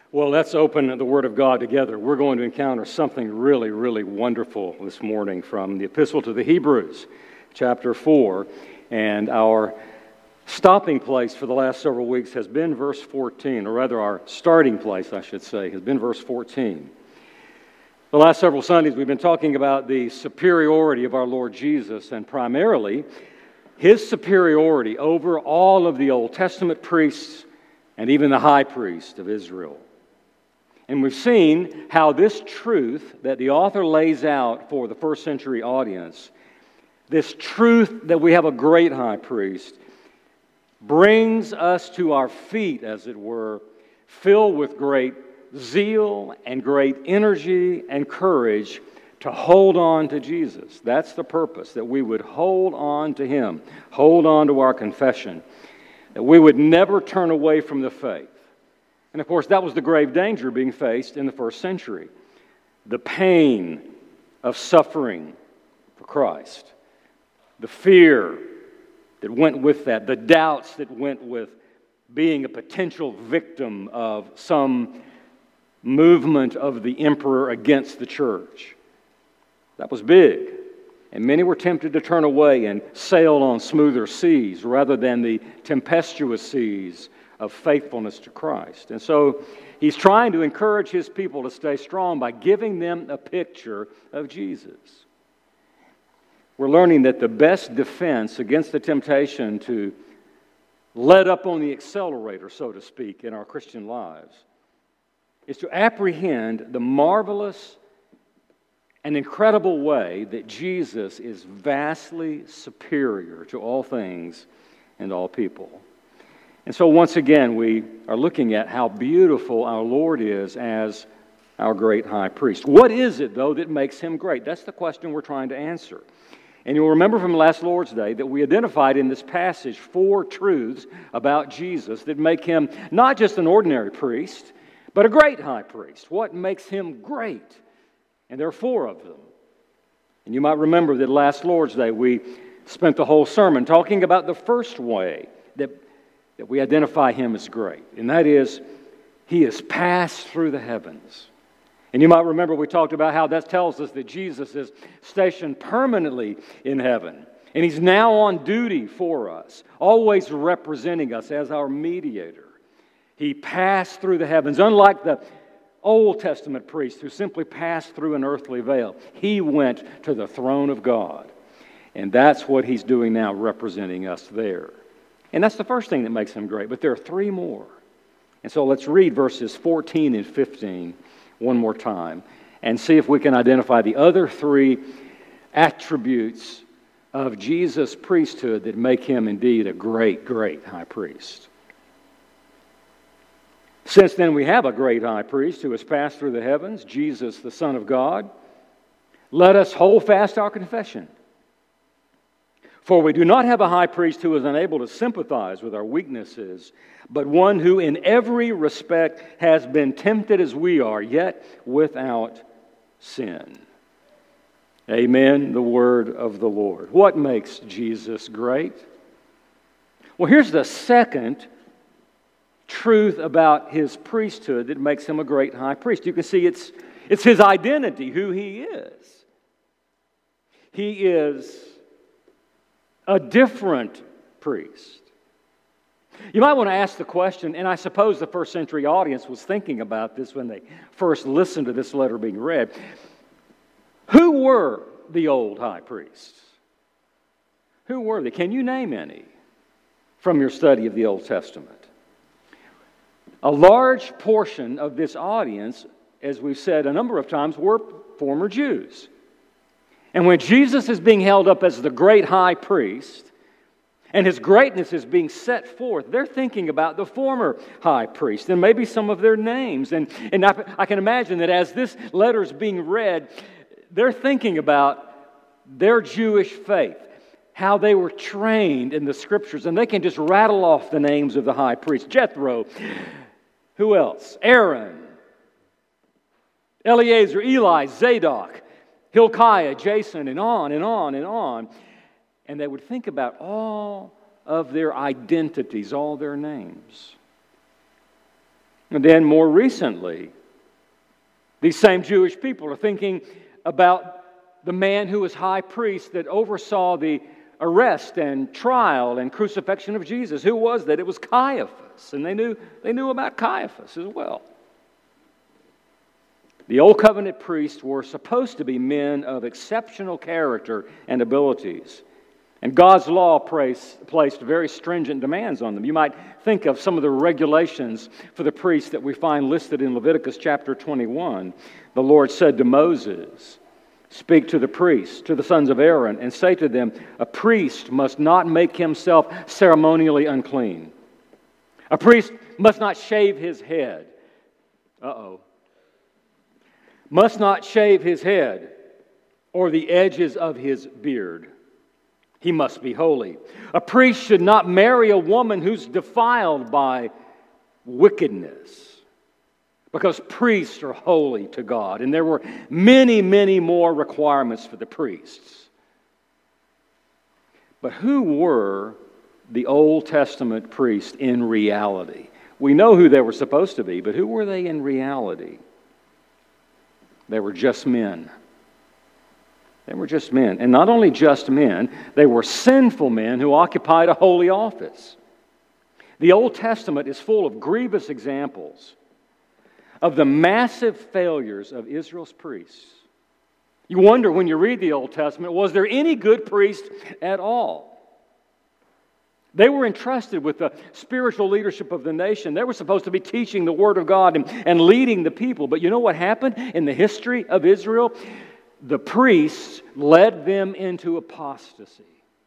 Well, let's open the Word of God together. We're going to encounter something really, really wonderful this morning from the Epistle to the Hebrews, chapter 4. And our stopping place for the last several weeks has been verse 14, or rather our starting place, I should say, has been verse 14. The last several Sundays we've been talking about the superiority of our Lord Jesus, and primarily His superiority over all of the Old Testament priests and even the high priest of Israel. And we've seen how this truth that the author lays out for the first century audience, this truth that we have a great high priest, brings us to our feet, as it were, filled with great zeal and great energy and courage to hold on to Jesus. That's the purpose, that we would hold on to Him, hold on to our confession, that we would never turn away from the faith. And of course, that was the grave danger being faced in the first century. The pain of suffering for Christ. The fear that went with that. The doubts that went with being a potential victim of some movement of the emperor against the church. That was big. And many were tempted to turn away and sail on smoother seas rather than the tempestuous seas of faithfulness to Christ. And so he's trying to encourage his people to stay strong by giving them a picture of Jesus. We're learning that the best defense against the temptation to let up on the accelerator, so to speak, in our Christian lives is to apprehend the marvelous and incredible way that Jesus is vastly superior to all things and all people. And so once again, we are looking at how beautiful our Lord is as our great high priest. What is it, though, that makes Him great? That's the question we're trying to answer. And you'll remember from last Lord's Day that we identified in this passage 4 truths about Jesus that make Him not just an ordinary priest, but a great high priest. What makes Him great? And there are 4 of them. And you might remember that last Lord's Day we spent the whole sermon talking about the first way that we identify Him as great. And that is, He has passed through the heavens. And you might remember we talked about how that tells us that Jesus is stationed permanently in heaven. And He's now on duty for us, always representing us as our mediator. He passed through the heavens, unlike the Old Testament priest who simply passed through an earthly veil. He went to the throne of God. And that's what He's doing now, representing us there. And that's the first thing that makes Him great. But there are 3 more. And so let's read verses 14 and 15 one more time and see if we can identify the other 3 attributes of Jesus' priesthood that make Him indeed a great, great high priest. Since then we have a great high priest who has passed through the heavens, Jesus, the Son of God, let us hold fast our confession. For we do not have a high priest who is unable to sympathize with our weaknesses, but one who in every respect has been tempted as we are, yet without sin. Amen, the word of the Lord. What makes Jesus great? Well, here's the second truth about His priesthood that makes Him a great high priest. You can see it's His identity, who He is. He is a different priest. You might want to ask the question, and I suppose the first century audience was thinking about this when they first listened to this letter being read. Who were the old high priests? Who were they? Can you name any from your study of the Old Testament? A large portion of this audience, as we've said a number of times, were former Jews. And when Jesus is being held up as the great high priest, and His greatness is being set forth, they're thinking about the former high priest and maybe some of their names. And I can imagine that as this letter is being read, they're thinking about their Jewish faith, how they were trained in the Scriptures, and they can just rattle off the names of the high priest. Jethro, who else? Aaron, Eleazar, Eli, Zadok, Hilkiah, Jason, and on and on and on. And they would think about all of their identities, all their names. And then more recently, these same Jewish people are thinking about the man who was high priest that oversaw the arrest and trial and crucifixion of Jesus. Who was that? It was Caiaphas, and they knew about Caiaphas as well. The Old Covenant priests were supposed to be men of exceptional character and abilities, and God's law placed very stringent demands on them. You might think of some of the regulations for the priests that we find listed in Leviticus chapter 21. The Lord said to Moses, "Speak to the priests, to the sons of Aaron, and say to them, a priest must not make himself ceremonially unclean. A priest must not shave his head." Must not shave his head or the edges of his beard. He must be holy. A priest should not marry a woman who's defiled by wickedness, because priests are holy to God. And there were many, many more requirements for the priests. But who were the Old Testament priests in reality? We know who they were supposed to be, but who were they in reality? They were just men. They were just men. And not only just men, they were sinful men who occupied a holy office. The Old Testament is full of grievous examples of the massive failures of Israel's priests. You wonder when you read the Old Testament, was there any good priest at all? They were entrusted with the spiritual leadership of the nation. They were supposed to be teaching the Word of God and leading the people. But you know what happened in the history of Israel? The priests led them into apostasy.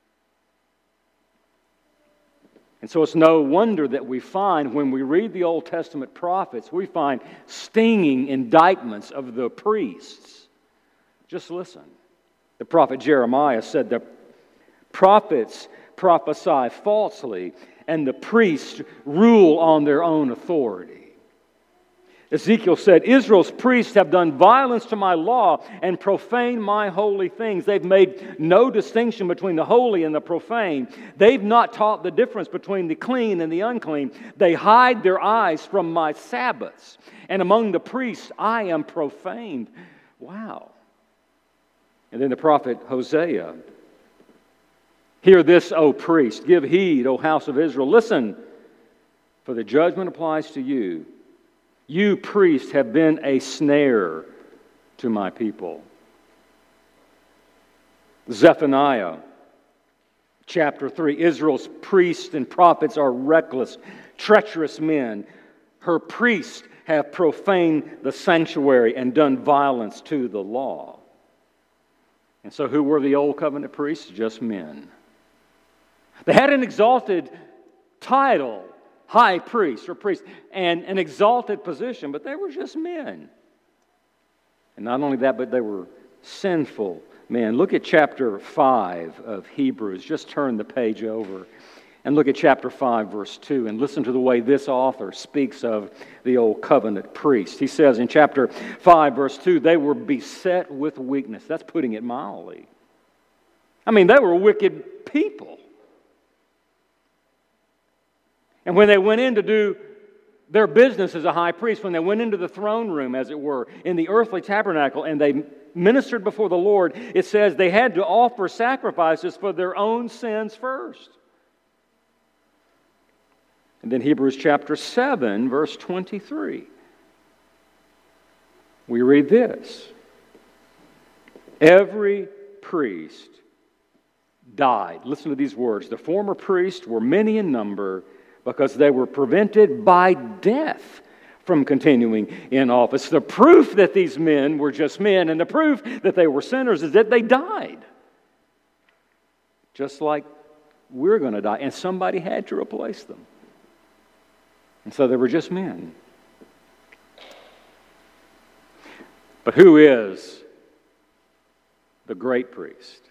And so it's no wonder that we find, when we read the Old Testament prophets, we find stinging indictments of the priests. Just listen. The prophet Jeremiah said the prophets prophesy falsely, and the priests rule on their own authority. Ezekiel said, Israel's priests have done violence to my law and profaned my holy things. They've made no distinction between the holy and the profane. They've not taught the difference between the clean and the unclean. They hide their eyes from my Sabbaths. And among the priests I am profaned. Wow. And then the prophet Hosea. Hear this, O priest. Give heed, O house of Israel. Listen, for the judgment applies to you. You priests have been a snare to my people. Zephaniah chapter 3. Israel's priests and prophets are reckless, treacherous men. Her priests have profaned the sanctuary and done violence to the law. And so who were the Old Covenant priests? Just men. They had an exalted title, high priest or priest, and an exalted position, but they were just men. And not only that, but they were sinful men. Look at chapter 5 of Hebrews. Just turn the page over and look at chapter 5, verse 2, and listen to the way this author speaks of the Old Covenant priest. He says in chapter 5, verse 2, they were beset with weakness. That's putting it mildly. I mean, they were wicked people. And when they went in to do their business as a high priest, when they went into the throne room, as it were, in the earthly tabernacle, and they ministered before the Lord, it says they had to offer sacrifices for their own sins first. And then Hebrews chapter 7, verse 23. We read this. Every priest died. Listen to these words. The former priests were many in number, because they were prevented by death from continuing in office. The proof that these men were just men and the proof that they were sinners is that they died. Just like we're going to die. And somebody had to replace them. And so they were just men. But who is the great priest?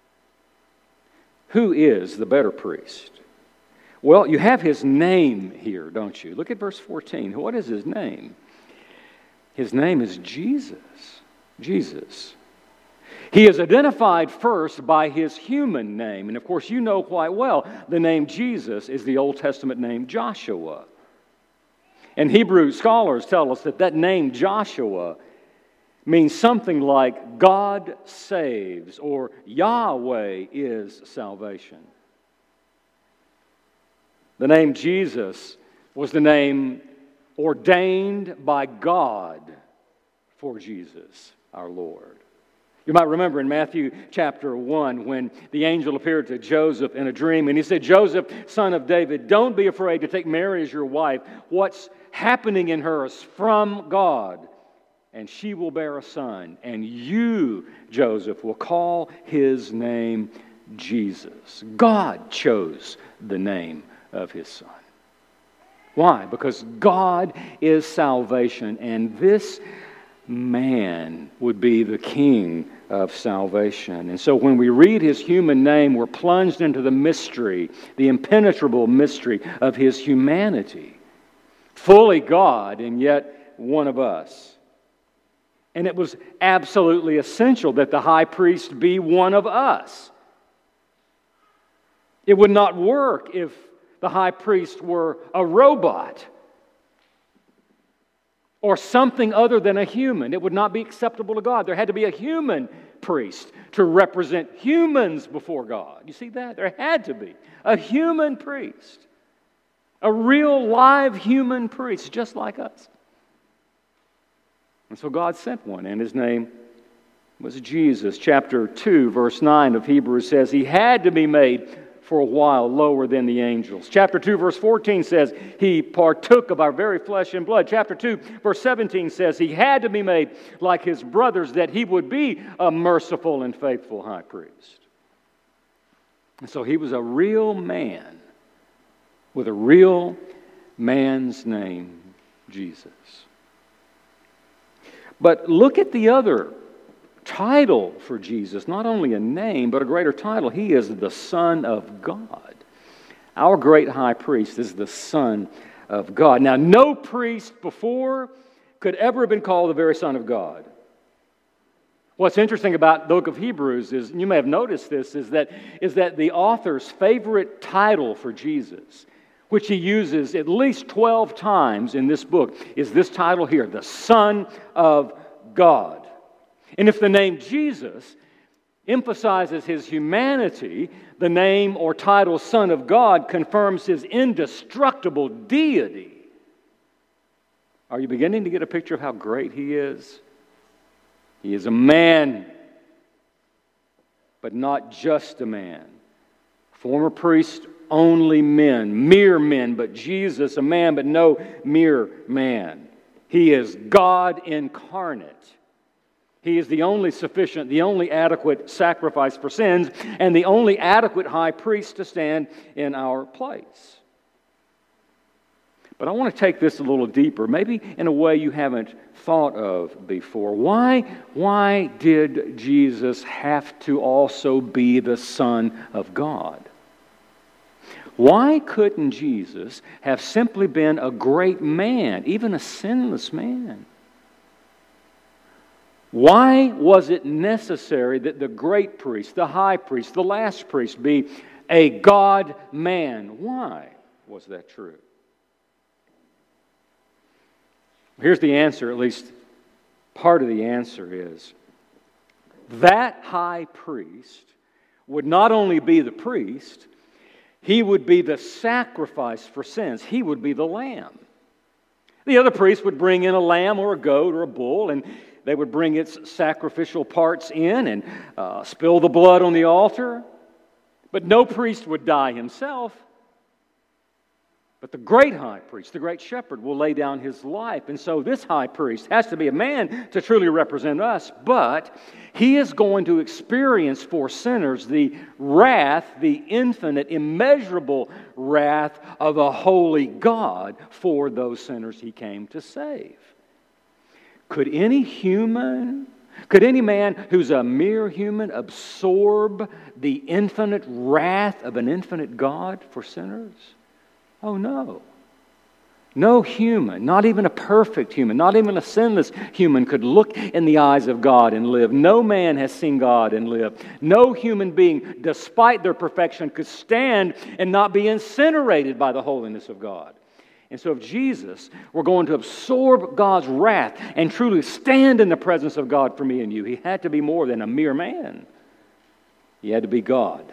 Who is the better priest? Well, you have his name here, don't you? Look at verse 14. What is his name? His name is Jesus. Jesus. He is identified first by his human name. And of course, you know quite well the name Jesus is the Old Testament name Joshua. And Hebrew scholars tell us that name Joshua means something like God saves or Yahweh is salvation. The name Jesus was the name ordained by God for Jesus, our Lord. You might remember in Matthew chapter 1 when the angel appeared to Joseph in a dream and he said, "Joseph, son of David, don't be afraid to take Mary as your wife. What's happening in her is from God, and she will bear a son, and you, Joseph, will call his name Jesus." God chose the name of his son. Why? Because God is salvation, and this man would be the king of salvation. And so when we read his human name, we're plunged into the mystery, the impenetrable mystery of his humanity. Fully God, and yet one of us. And it was absolutely essential that the high priest be one of us. It would not work if the high priest were a robot or something other than a human. It would not be acceptable to God. There had to be a human priest to represent humans before God. You see that? There had to be a human priest. A real live human priest, just like us. And so God sent one, and his name was Jesus. Chapter 2, verse 9 of Hebrews says he had to be made for a while lower than the angels. Chapter 2, verse 14 says he partook of our very flesh and blood. Chapter 2, verse 17 says he had to be made like his brothers, that he would be a merciful and faithful high priest. And so he was a real man with a real man's name, Jesus. But look at the other title for Jesus. Not only a name, but a greater title. He is the Son of God. Our great high priest is the Son of God. Now, no priest before could ever have been called the very Son of God. What's interesting about the book of Hebrews is, and you may have noticed this, is that the author's favorite title for Jesus, which he uses at least 12 times in this book, is this title here, the Son of God. And if the name Jesus emphasizes his humanity, the name or title Son of God confirms his indestructible deity. Are you beginning to get a picture of how great he is? He is a man, but not just a man. Former priests, only men, mere men, but Jesus, a man, but no mere man. He is God incarnate. He is the only sufficient, the only adequate sacrifice for sins, and the only adequate high priest to stand in our place. But I want to take this a little deeper, maybe in a way you haven't thought of before. Why did Jesus have to also be the Son of God? Why couldn't Jesus have simply been a great man, even a sinless man? Why was it necessary that the great priest, the high priest, the last priest be a God-man? Why was that true? Here's the answer, at least part of the answer is, that high priest would not only be the priest, he would be the sacrifice for sins. He would be the lamb. The other priest would bring in a lamb or a goat or a bull, and they would bring its sacrificial parts in and spill the blood on the altar. But no priest would die himself. But the great high priest, the great shepherd, will lay down his life. And so this high priest has to be a man to truly represent us, but he is going to experience for sinners the wrath, the infinite, immeasurable wrath of a holy God for those sinners he came to save. Could any man who's a mere human absorb the infinite wrath of an infinite God for sinners? Oh, no. No human, not even a perfect human, not even a sinless human could look in the eyes of God and live. No man has seen God and lived. No human being, despite their perfection, could stand and not be incinerated by the holiness of God. And so if Jesus were going to absorb God's wrath and truly stand in the presence of God for me and you, he had to be more than a mere man. He had to be God.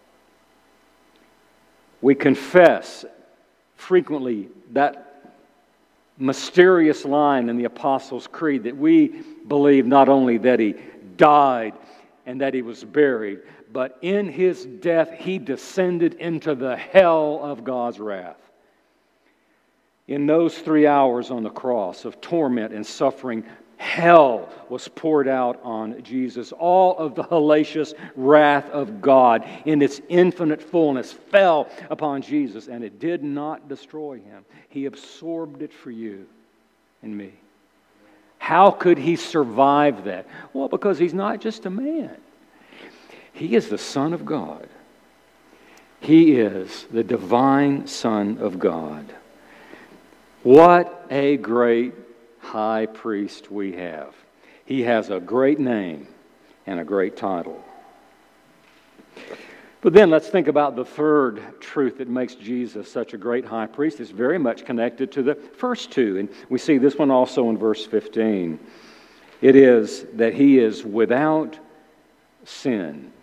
We confess frequently that mysterious line in the Apostles' Creed that we believe not only that he died and that he was buried, but in his death he descended into the hell of God's wrath. In those 3 hours on the cross of torment and suffering, hell was poured out on Jesus. All of the hellacious wrath of God in its infinite fullness fell upon Jesus, and it did not destroy him. He absorbed it for you and me. How could he survive that? Well, because he's not just a man. He is the Son of God. He is the divine Son of God. What a great high priest we have. He has a great name and a great title. But then let's think about the third truth that makes Jesus such a great high priest. It's very much connected to the first two, and we see this one also in verse 15. It is that he is without sin.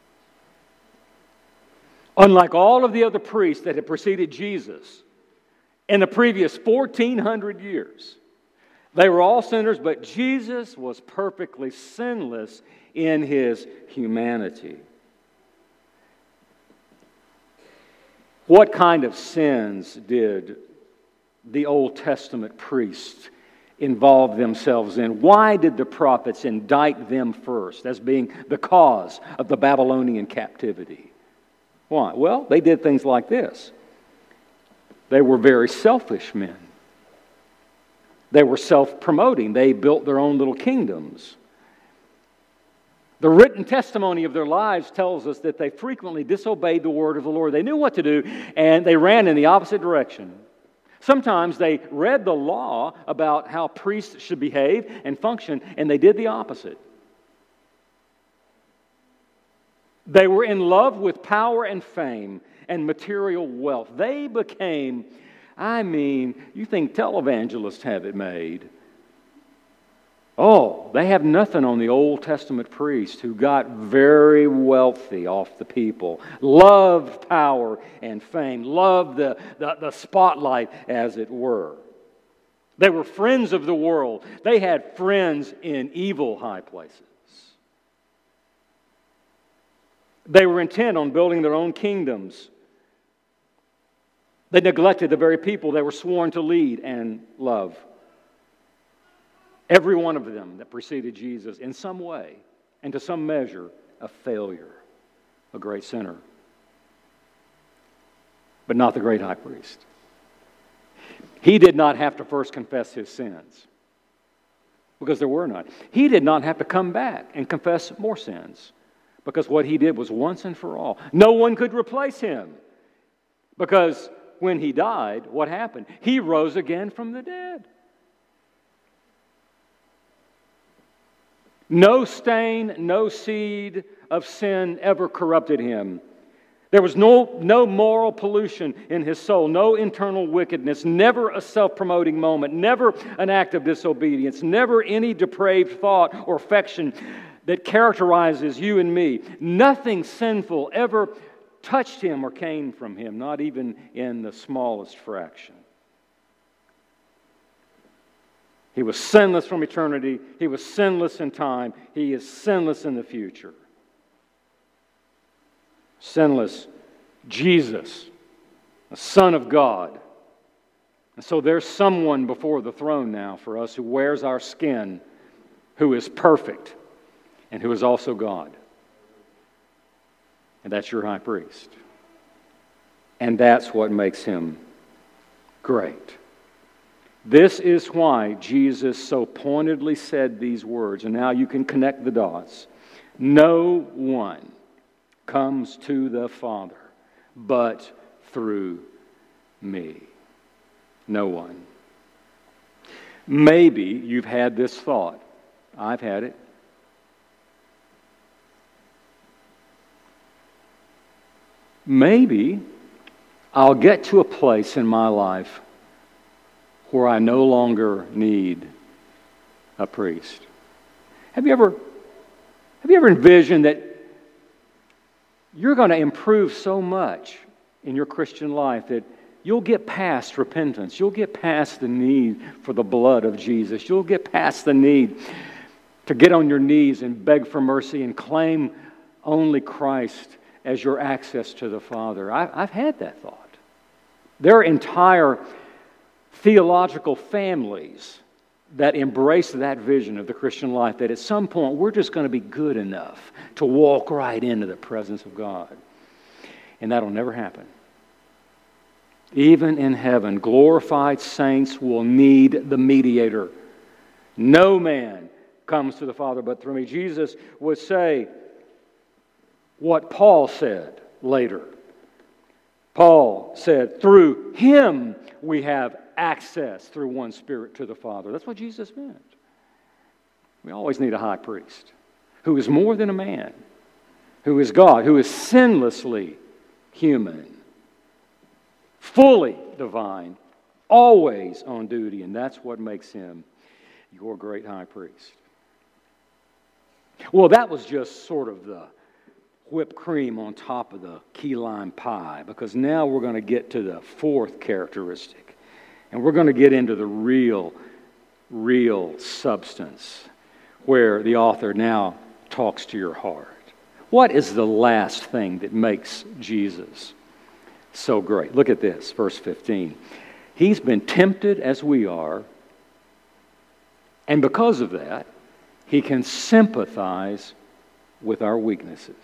Unlike all of the other priests that had preceded Jesus in the previous 1,400 years, they were all sinners, but Jesus was perfectly sinless in his humanity. What kind of sins did the Old Testament priests involve themselves in? Why did the prophets indict them first as being the cause of the Babylonian captivity? Why? Well, they did things like this. They were very selfish men. They were self-promoting. They built their own little kingdoms. The written testimony of their lives tells us that they frequently disobeyed the word of the Lord. They knew what to do, and they ran in the opposite direction. Sometimes they read the law about how priests should behave and function, and they did the opposite. They were in love with power and fame and material wealth. They became, you think televangelists have it made. Oh, they have nothing on the Old Testament priests who got very wealthy off the people, loved power and fame, loved the spotlight, as it were. They were friends of the world. They had friends in evil high places. They were intent on building their own kingdoms. They neglected the very people they were sworn to lead and love. Every one of them that preceded Jesus in some way and to some measure a failure, a great sinner. But not the great high priest. He did not have to first confess his sins because there were none. He did not have to come back and confess more sins because what he did was once and for all. No one could replace him because when he died, what happened? He rose again from the dead. No stain, no seed of sin ever corrupted him. There was no moral pollution in his soul, no internal wickedness, never a self-promoting moment, never an act of disobedience, never any depraved thought or affection that characterizes you and me. Nothing sinful ever touched him or came from him, not even in the smallest fraction. He was sinless from eternity. He was sinless in time. He is sinless in the future. Sinless Jesus, the Son of God. And so there's someone before the throne now for us who wears our skin, who is perfect, and who is also God. And that's your high priest. And that's what makes him great. This is why Jesus so pointedly said these words, and now you can connect the dots. No one comes to the Father but through me. No one. Maybe you've had this thought. I've had it. Maybe I'll get to a place in my life where I no longer need a priest. Have you ever envisioned that you're going to improve so much in your Christian life that you'll get past repentance, you'll get past the need for the blood of Jesus, you'll get past the need to get on your knees and beg for mercy and claim only Christ as your access to the Father? I've had that thought. There are entire theological families that embrace that vision of the Christian life, that at some point we're just going to be good enough to walk right into the presence of God. And that'll never happen. Even in heaven, glorified saints will need the mediator. No man comes to the Father but through me. Jesus would say what Paul said later. Paul said, through Him we have access through one Spirit to the Father. That's what Jesus meant. We always need a high priest who is more than a man, who is God, who is sinlessly human, fully divine, always on duty, and that's what makes Him your great high priest. Well, that was just sort of the whipped cream on top of the key lime pie, because now we're going to get to the fourth characteristic. And we're going to get into the real substance, where the author now talks to your heart. What is the last thing that makes Jesus so great? Look at this, verse 15. He's been tempted as we are, and because of that, He can sympathize with our weaknesses.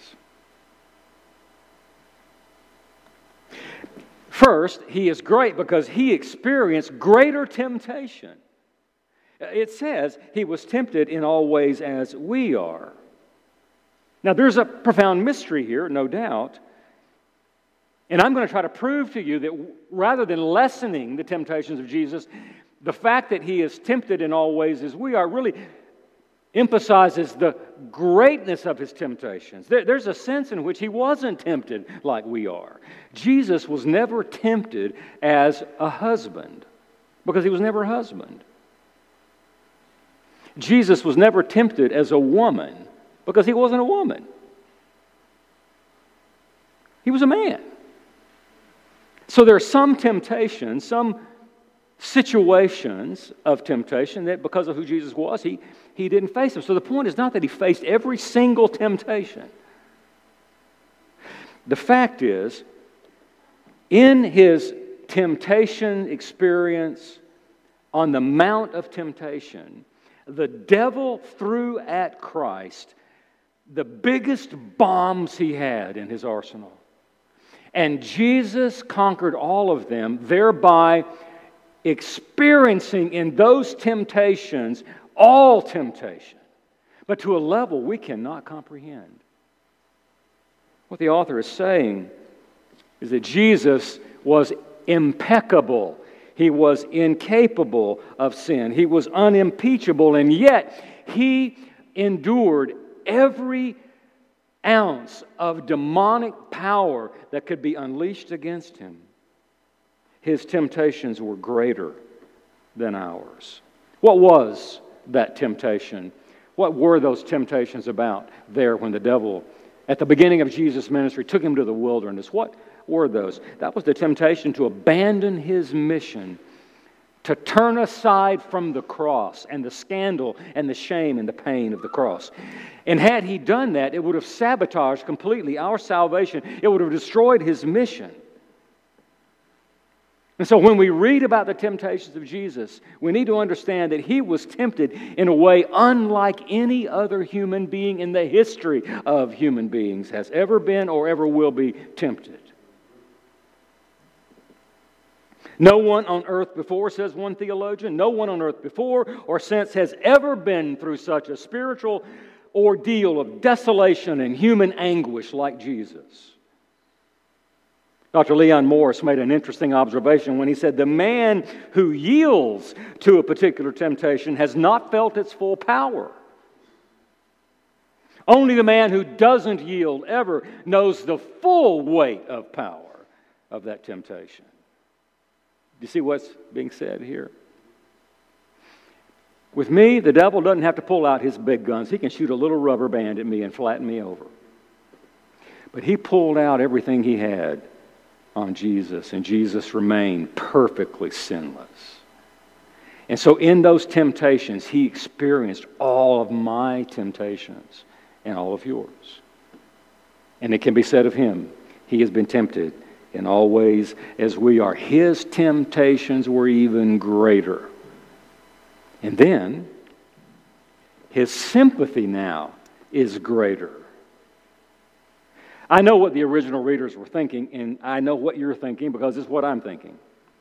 First, He is great because He experienced greater temptation. It says He was tempted in all ways as we are. Now, there's a profound mystery here, no doubt. And I'm going to try to prove to you that rather than lessening the temptations of Jesus, the fact that He is tempted in all ways as we are really emphasizes the greatness of His temptations. There's a sense in which He wasn't tempted like we are. Jesus was never tempted as a husband because He was never a husband. Jesus was never tempted as a woman because He wasn't a woman. He was a man. So there are some temptations, some situations of temptation that because of who Jesus was, He didn't face them. So the point is not that He faced every single temptation. The fact is, in His temptation experience on the Mount of Temptation, the devil threw at Christ the biggest bombs he had in his arsenal. And Jesus conquered all of them, thereby experiencing in those temptations all temptation, but to a level we cannot comprehend. What the author is saying is that Jesus was impeccable. He was incapable of sin. He was unimpeachable, and yet He endured every ounce of demonic power that could be unleashed against Him. His temptations were greater than ours. What was that temptation? What were those temptations about there when the devil, at the beginning of Jesus' ministry, took Him to the wilderness? What were those? That was the temptation to abandon His mission, to turn aside from the cross and the scandal and the shame and the pain of the cross. And had He done that, it would have sabotaged completely our salvation. It would have destroyed His mission. And so when we read about the temptations of Jesus, we need to understand that He was tempted in a way unlike any other human being in the history of human beings has ever been or ever will be tempted. No one on earth before, says one theologian, no one on earth before or since has ever been through such a spiritual ordeal of desolation and human anguish like Jesus. Dr. Leon Morris made an interesting observation when he said, the man who yields to a particular temptation has not felt its full power. Only the man who doesn't yield ever knows the full weight of power of that temptation. Do you see what's being said here? With me, the devil doesn't have to pull out his big guns. He can shoot a little rubber band at me and flatten me over. But he pulled out everything he had on Jesus, and Jesus remained perfectly sinless. And so in those temptations, he experienced all of my temptations and all of yours. And it can be said of him, he has been tempted in all ways as we are. His temptations were even greater. And then, his sympathy now is greater. I know what the original readers were thinking, and I know what you're thinking because it's what I'm thinking.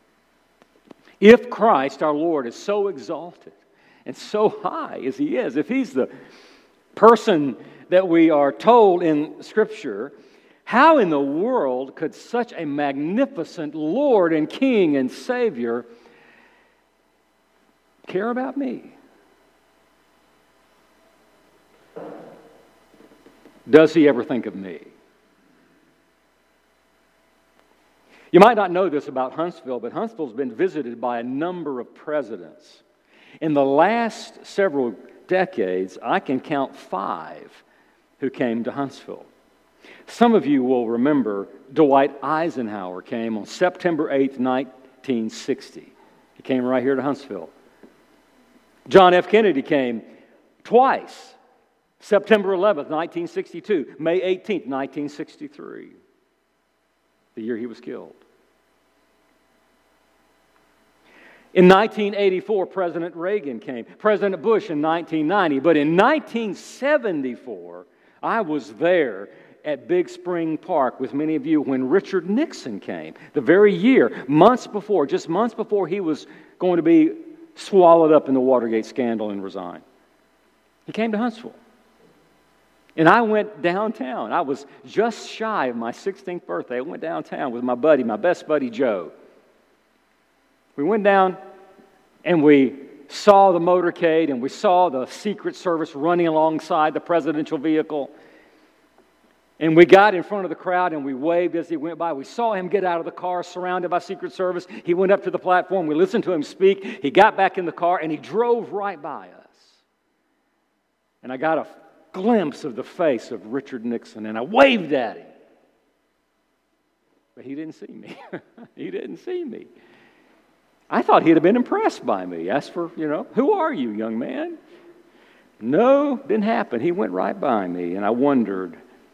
If Christ, our Lord, is so exalted and so high as he is, if he's the person that we are told in Scripture, how in the world could such a magnificent Lord and King and Savior care about me? Does he ever think of me? You might not know this about Huntsville, but Huntsville's been visited by a number of presidents. In the last several decades, I can count 5 who came to Huntsville. Some of you will remember Dwight Eisenhower came on September 8th, 1960. He came right here to Huntsville. John F. Kennedy came twice, September 11th, 1962, May 18th, 1963, the year he was killed. In 1984, President Reagan came, President Bush in 1990, but in 1974, I was there at Big Spring Park with many of you when Richard Nixon came, the very year, just months before he was going to be swallowed up in the Watergate scandal and resign. He came to Huntsville. And I went downtown. I was just shy of my 16th birthday. I went downtown with my best buddy Joe. We went down and we saw the motorcade and we saw the Secret Service running alongside the presidential vehicle. And we got in front of the crowd and we waved as he went by. We saw him get out of the car surrounded by Secret Service. He went up to the platform. We listened to him speak. He got back in the car and he drove right by us. And I got a glimpse of the face of Richard Nixon and I waved at him. But he didn't see me. He didn't see me. I thought he'd have been impressed by me. Asked for, who are you, young man? No, didn't happen. He went right by me and I wondered,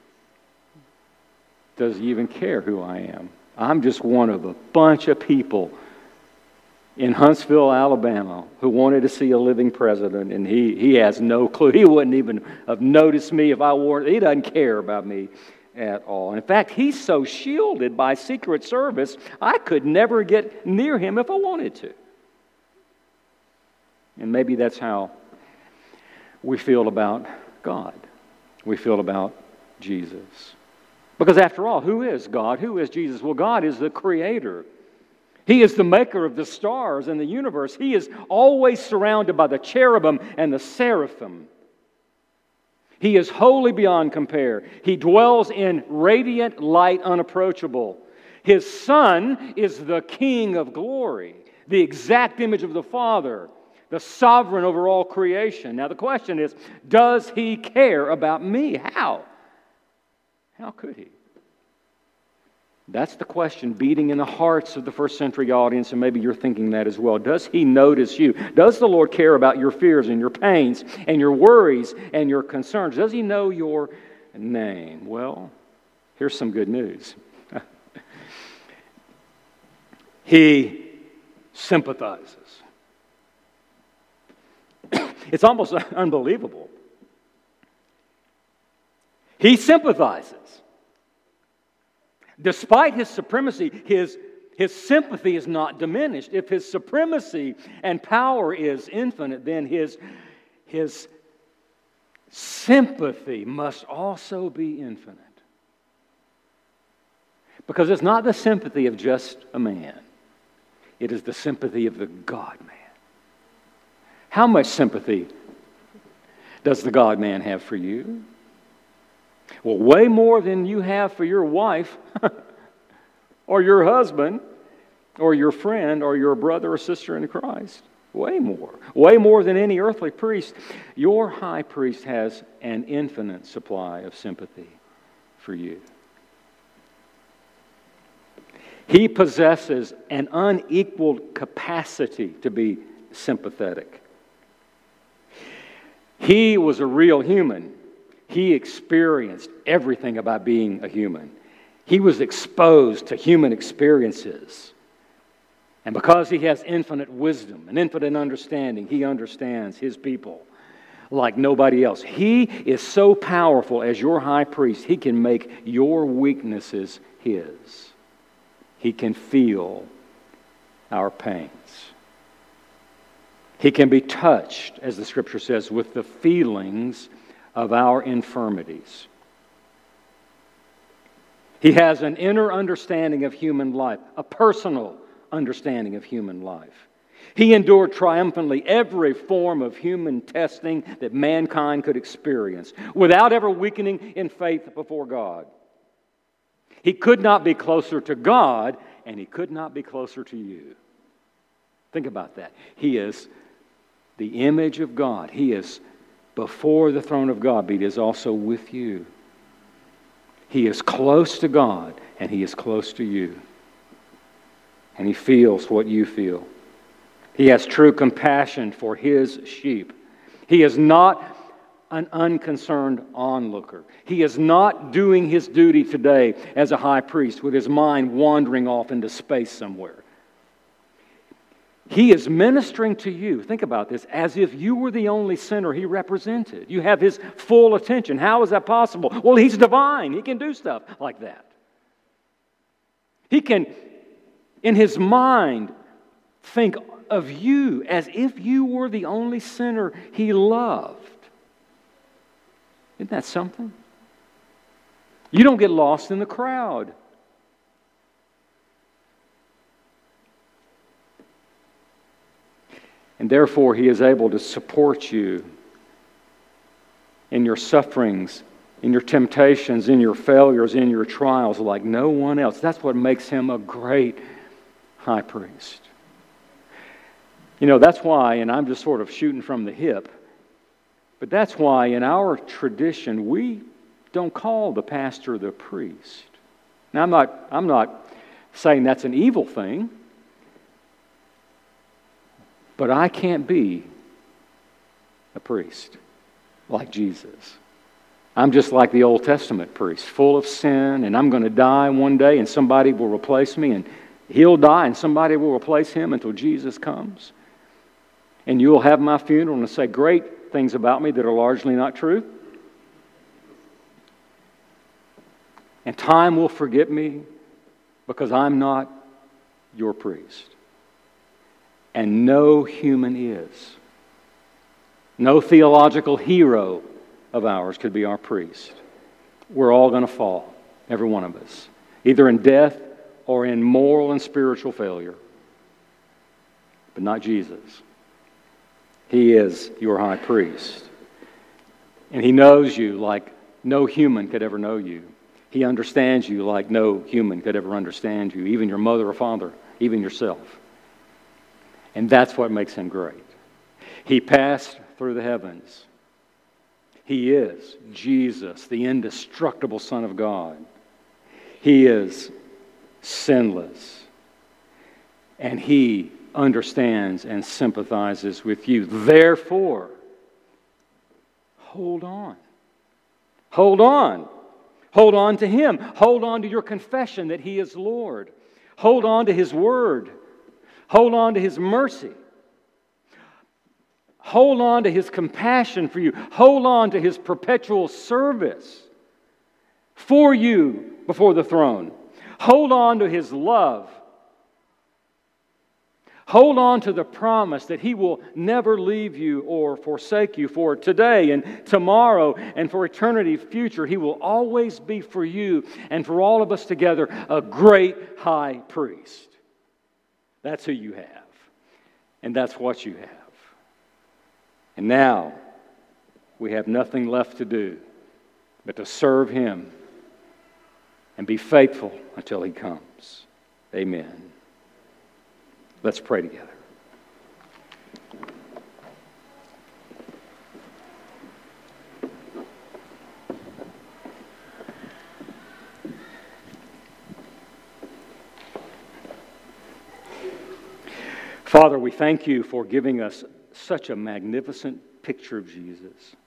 does he even care who I am? I'm just one of a bunch of people in Huntsville, Alabama, who wanted to see a living president, and he has no clue. He wouldn't even have noticed me if I wore it. He doesn't care about me at all. In fact, he's so shielded by Secret Service, I could never get near him if I wanted to. And maybe that's how we feel about God. We feel about Jesus. Because after all, who is God? Who is Jesus? Well, God is the Creator. He is the maker of the stars and the universe. He is always surrounded by the cherubim and the seraphim. He is holy beyond compare. He dwells in radiant light unapproachable. His Son is the King of glory, the exact image of the Father, the sovereign over all creation. Now the question is, does He care about me? How? How could He? That's the question beating in the hearts of the first century audience, and maybe you're thinking that as well. Does He notice you? Does the Lord care about your fears and your pains and your worries and your concerns? Does He know your name? Well, here's some good news. He sympathizes. It's almost unbelievable. He sympathizes. Despite His supremacy, His sympathy is not diminished. If His supremacy and power is infinite, then His sympathy must also be infinite. Because it's not the sympathy of just a man. It is the sympathy of the God-man. How much sympathy does the God-man have for you? Well, way more than you have for your wife or your husband or your friend or your brother or sister in Christ. Way more. Way more than any earthly priest. Your high priest has an infinite supply of sympathy for you. He possesses an unequaled capacity to be sympathetic. He was a real human. He experienced everything about being a human. He was exposed to human experiences. And because he has infinite wisdom and infinite understanding, he understands his people like nobody else. He is so powerful as your high priest, he can make your weaknesses his. He can feel our pains. He can be touched, as the Scripture says, with the feelings of our infirmities. He has an inner understanding of human life, a personal understanding of human life. He endured triumphantly every form of human testing that mankind could experience without ever weakening in faith before God. He could not be closer to God, and he could not be closer to you. Think about that. He is the image of God. He is before the throne of God, but he is also with you. He is close to God, and he is close to you. And he feels what you feel. He has true compassion for his sheep. He is not an unconcerned onlooker. He is not doing his duty today as a high priest with his mind wandering off into space somewhere. He is ministering to you, think about this, as if you were the only sinner he represented. You have his full attention. How is that possible? Well, he's divine. He can do stuff like that. He can, in his mind, think of you as if you were the only sinner he loved. Isn't that something? You don't get lost in the crowd. And therefore, he is able to support you in your sufferings, in your temptations, in your failures, in your trials like no one else. That's what makes him a great high priest. You know, that's why, and I'm just sort of shooting from the hip, but that's why in our tradition we don't call the pastor the priest. Now, I'm not saying that's an evil thing, but I can't be a priest like Jesus. I'm just like the Old Testament priest, full of sin, and I'm going to die one day, and somebody will replace me, and he'll die, and somebody will replace him until Jesus comes. And you'll have my funeral and say great things about me that are largely not true. And time will forget me because I'm not your priest. And no human is. No theological hero of ours could be our priest. We're all going to fall, every one of us, either in death or in moral and spiritual failure. But not Jesus. He is your high priest. And he knows you like no human could ever know you. He understands you like no human could ever understand you, even your mother or father, even yourself. And that's what makes him great. He passed through the heavens. He is Jesus, the indestructible Son of God. He is sinless. And he understands and sympathizes with you. Therefore, hold on. Hold on. Hold on to him. Hold on to your confession that he is Lord. Hold on to his word. Hold on to his mercy. Hold on to his compassion for you. Hold on to his perpetual service for you before the throne. Hold on to his love. Hold on to the promise that he will never leave you or forsake you for today and tomorrow and for eternity future. He will always be for you and for all of us together a great high priest. That's who you have. And that's what you have. And now we have nothing left to do but to serve him and be faithful until he comes. Amen. Let's pray together. Father, we thank you for giving us such a magnificent picture of Jesus.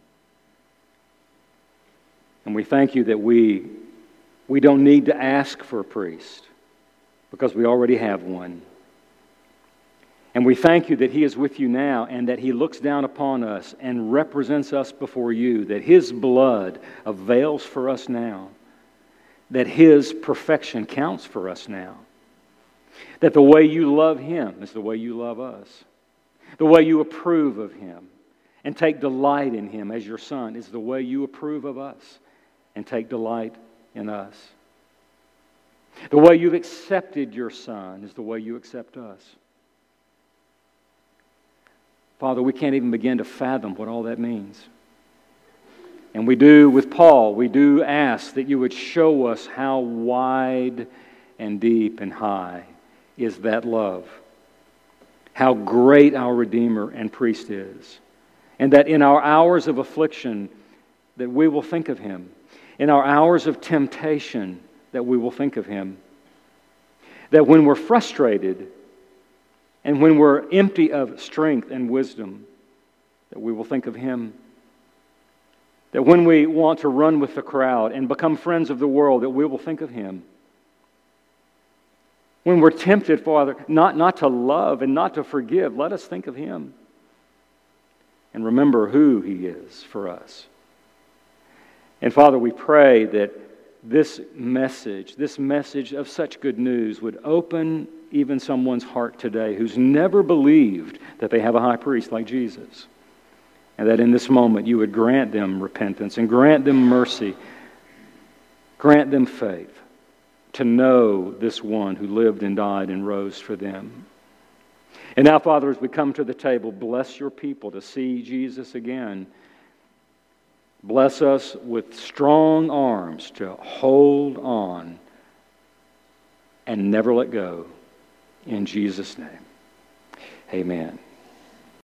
And we thank you that we don't need to ask for a priest because we already have one. And we thank you that He is with you now and that He looks down upon us and represents us before you, that His blood avails for us now, that His perfection counts for us now, that the way you love Him is the way you love us, the way you approve of Him and take delight in Him as your Son is the way you approve of us and take delight in us. The way you've accepted your Son is the way you accept us. Father, we can't even begin to fathom what all that means. And we do with Paul, we do ask that you would show us how wide and deep and high is that love. How great our Redeemer and Priest is. And that in our hours of affliction, that we will think of Him. In our hours of temptation, that we will think of Him. That when we're frustrated and when we're empty of strength and wisdom, that we will think of Him. That when we want to run with the crowd and become friends of the world, that we will think of Him. When we're tempted, Father, not to love and not to forgive, let us think of Him. And remember who He is for us. And Father, we pray that this message of such good news would open even someone's heart today who's never believed that they have a high priest like Jesus. And that in this moment you would grant them repentance and grant them mercy, grant them faith to know this one who lived and died and rose for them. And now, Father, as we come to the table, bless your people to see Jesus again. Bless us with strong arms to hold on and never let go. In Jesus' name, amen.